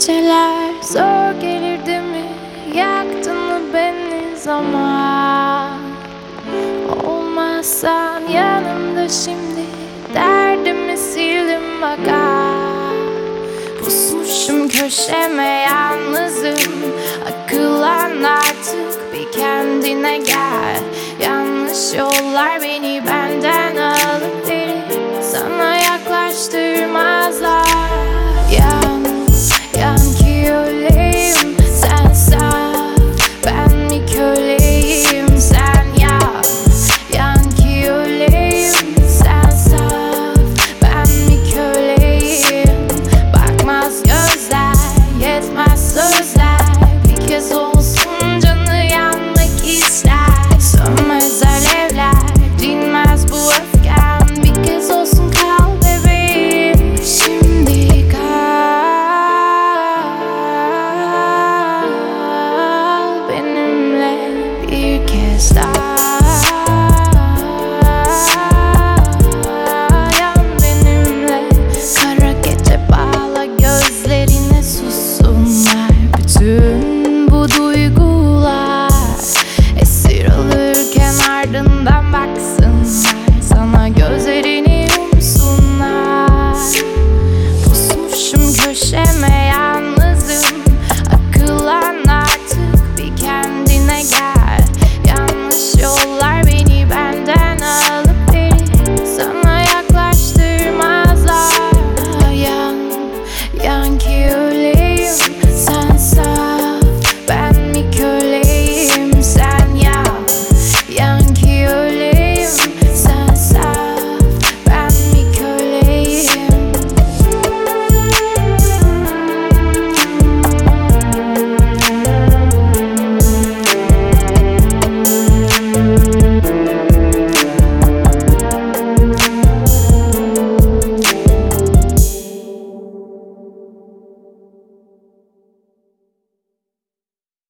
geceler zor gelirdi mi? Yaktın mı beni zaman? Olmazsan yanımda şimdi, derdimi sildim bak ah. Pusmuşum köşeme yalnızım. Akıllan artık, bir kendine gel. Yanlış yollar beni benden alıp verir, sana yaklaştırmazlar.